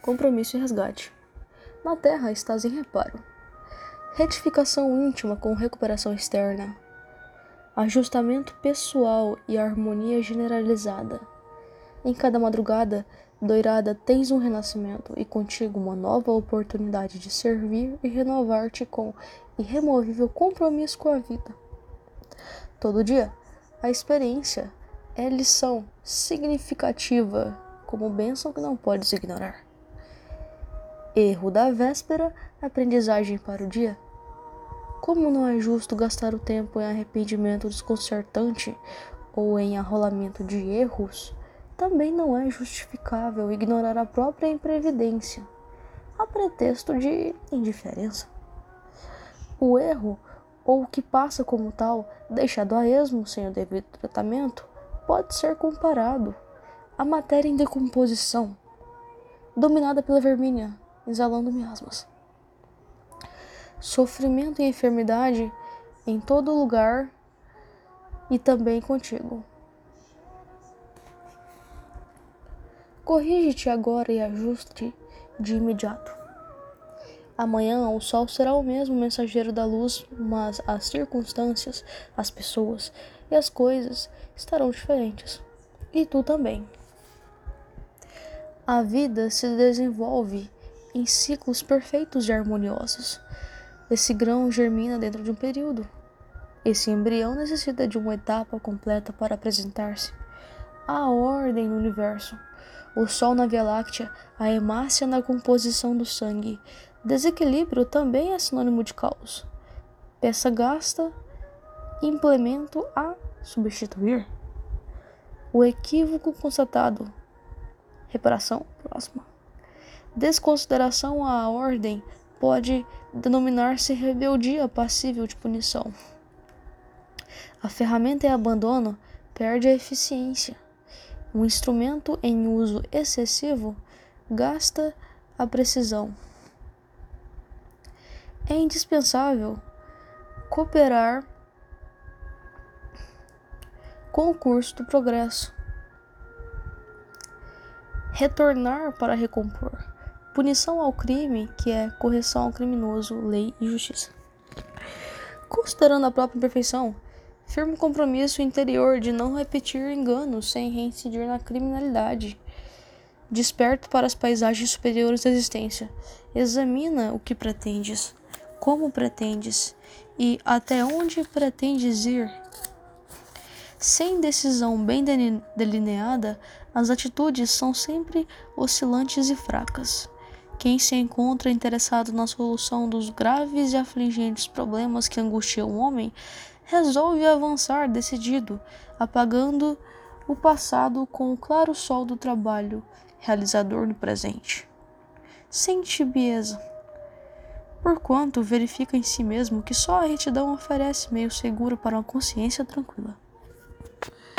compromisso e resgate. Na terra estás em reparo. Retificação íntima com recuperação externa. Ajustamento pessoal e harmonia generalizada. Em cada madrugada doirada tens um renascimento e contigo uma nova oportunidade de servir e renovar-te com irremovível compromisso com a vida. Todo dia, a experiência é lição significativa, como bênção que não podes ignorar. Erro da véspera, aprendizagem para o dia. Como não é justo gastar o tempo em arrependimento desconcertante ou em arrolamento de erros, também não é justificável ignorar a própria imprevidência, a pretexto de indiferença. O erro, ou o que passa como tal, deixado a esmo sem o devido tratamento, pode ser comparado à matéria em decomposição, dominada pela verminha, exalando miasmas. Sofrimento e enfermidade em todo lugar e também contigo. Corrige-te agora e ajuste de imediato. Amanhã o sol será o mesmo mensageiro da luz, mas as circunstâncias, as pessoas e as coisas estarão diferentes. E tu também. A vida se desenvolve em ciclos perfeitos e harmoniosos. Esse grão germina dentro de um período. Esse embrião necessita de uma etapa completa para apresentar-se. A ordem no universo. O Sol na Via Láctea, a hemácia na composição do sangue. Desequilíbrio também é sinônimo de caos. Peça gasta, implemento a substituir. O equívoco constatado. Reparação próxima. Desconsideração à ordem pode denominar-se rebeldia passível de punição. A ferramenta em abandono perde a eficiência. Um instrumento em uso excessivo gasta a precisão. É indispensável cooperar com o curso do progresso. Retornar para recompor. Punição ao crime, que é correção ao criminoso, lei e justiça. Considerando a própria imperfeição, firme compromisso interior de não repetir enganos sem reincidir na criminalidade. Desperto para as paisagens superiores da existência. Examina o que pretendes, como pretendes e até onde pretendes ir. Sem decisão bem delineada, as atitudes são sempre oscilantes e fracas. Quem se encontra interessado na solução dos graves e afligentes problemas que angustiam o homem, resolve avançar decidido, apagando o passado com o claro sol do trabalho, realizador do presente. Sem tibieza, porquanto verifica em si mesmo que só a retidão oferece meio seguro para uma consciência tranquila.